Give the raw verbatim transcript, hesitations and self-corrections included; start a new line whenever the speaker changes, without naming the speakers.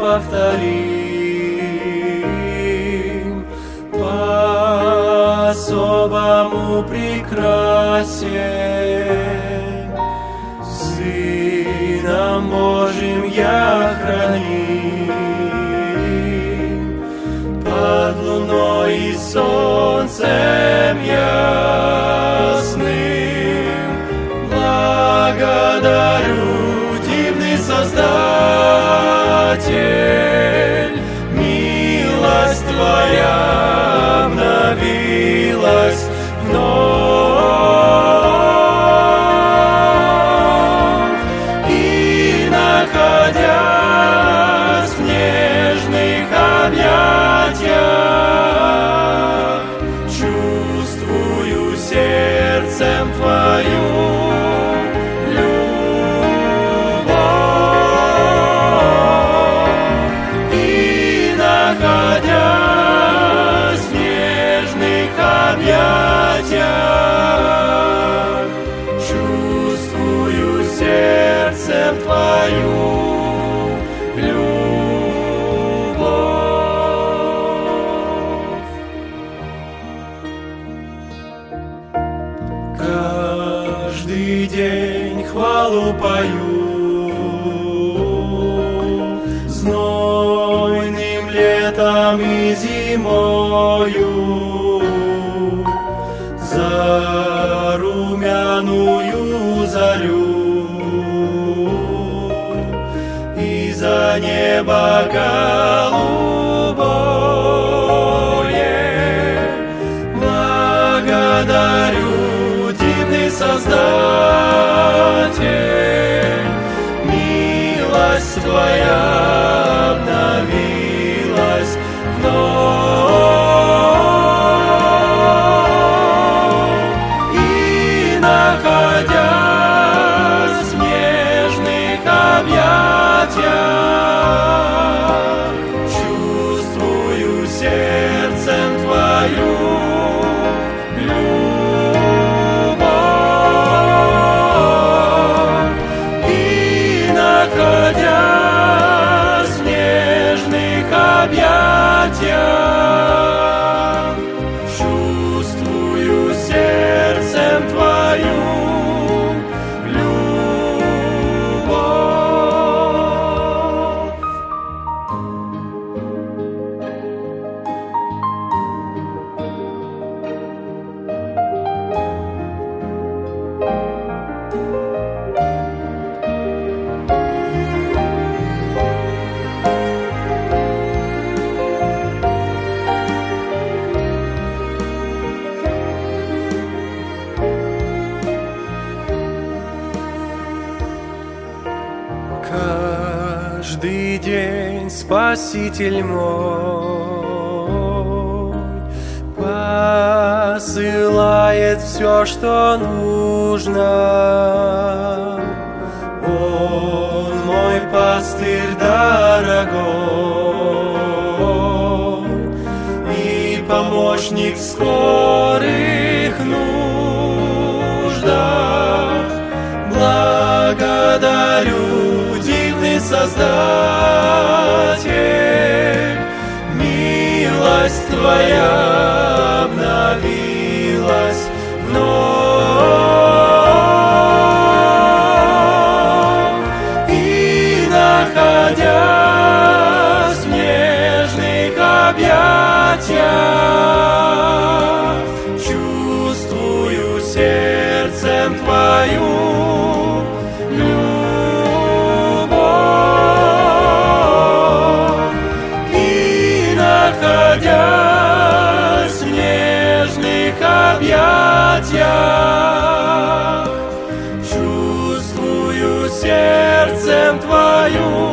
неповторим, по-особому прекрасен. Сыном Божьим я храним, под луной и солнцем ясным. Благодарю, дивный Создатель, милость Твоя обновилась вновь. И, находясь в нежных объятиях, чувствую сердцем Твою Твою любовь. Каждый день хвалу пою, знойным летом и зимою, за румяную зарю, за небо голубое. Благодарю, дивный Создатель, милость Твоя обновилась вновь. И, находясь в нежных объятиях, чувствую сердцем Твою любовь. И, находясь в нежных объятиях, чувствую сердцем Твою каждый день, Спаситель мой, посылает все, что нужно. Он мой пастырь дорогой и помощник в скорых нуждах. Благодарю, дивный Создатель, милость Твоя обновилась вновь. И, находясь в нежных объятиях, чувствую сердцем Твою любовь. И, находясь в нежных объятиях, чувствую сердцем Твою